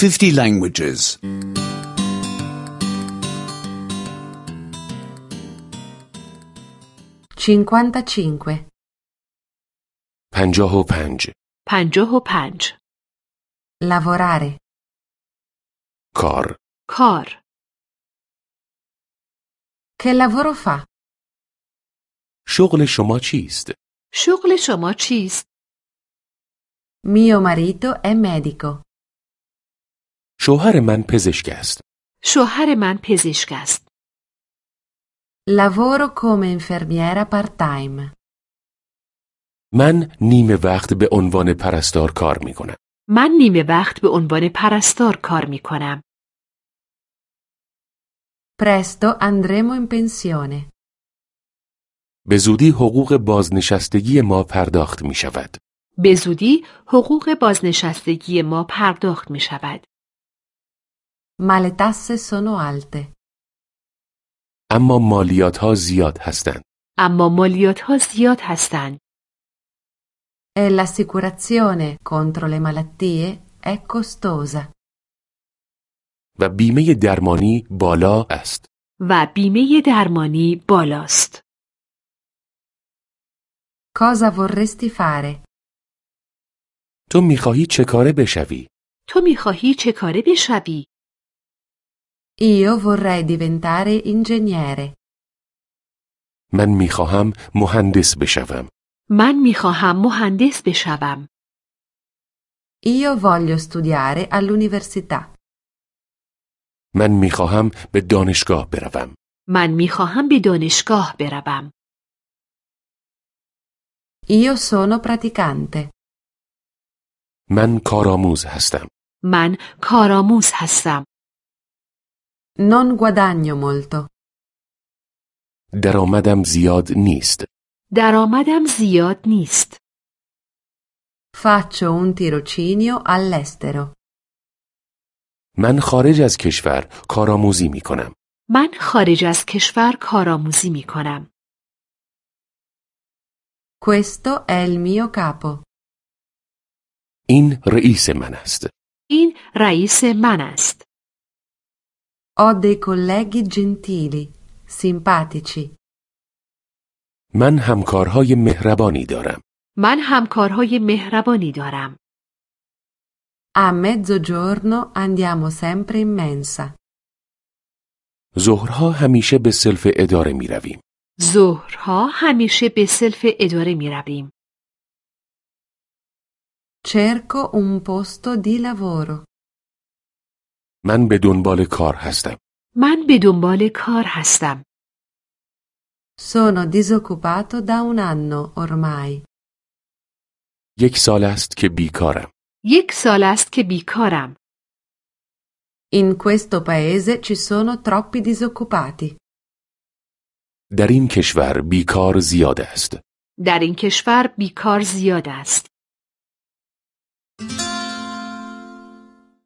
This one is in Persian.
50 languages. 55 55 55 lavorare کار کار che lavoro fa شغل شما چیست؟ شغل شما چیست؟ mio marito è medico شوهر من پزشک است. شوهر من پزشک است. lavoro come infermiera part-time من نیمه وقت به عنوان پرستار کار می کنم. من نیمه وقت به عنوان پرستار کار می کنم. presto andremo in pensione به زودی حقوق بازنشستگی ما پرداخت می شود. به زودی حقوق بازنشستگی ما پرداخت می شود. ma le tasse sono alte اما مالیات ها زیاد هستند. اما مالیات ها زیاد هستند. e l'assicurazione contro le malattie è costosa و بیمه درمانی بالا است. و بیمه درمانی بالاست. cosa vorresti fare تو می خواهی چه کاره بشوی؟ تو میخواهی چه کاره بشوی؟ io vorrei diventare ingegnere من می خواهم مهندس بشوم. من میخواهم مهندس بشوم. io voglio studiare all'università من می خواهم به دانشگاه بروم. من میخواهم به دانشگاه بروم. io sono praticante من کارآموز هستم. من کارآموز هستم. non guadagno molto درآمدم زیاد نیست. درآمدم زیاد نیست. faccio un tirocinio all'estero من خارج از کشور کارآموزی می کنم. من خارج از کشور کارآموزی می کنم. questo è il mio capo این رئیس من است. این رئیس من است. ho dei colleghi gentili simpatici من همکارهای مهربانی دارم. من همکارهای مهربانی دارم. a mezzogiorno andiamo sempre in mensa ظهرها همیشه به سلف اداره می رویم. ظهرها همیشه به سلف اداره می رویم. cerco un posto di lavoro من به دنبال کار هستم. من به دنبال کار هستم. sono disoccupato da un anno ormai 1 سال است که بیکارم. 1 سال است که بیکارم. in questo paese ci sono troppi disoccupati در این کشور بیکار زیاد است. در این کشور بیکار زیاد است.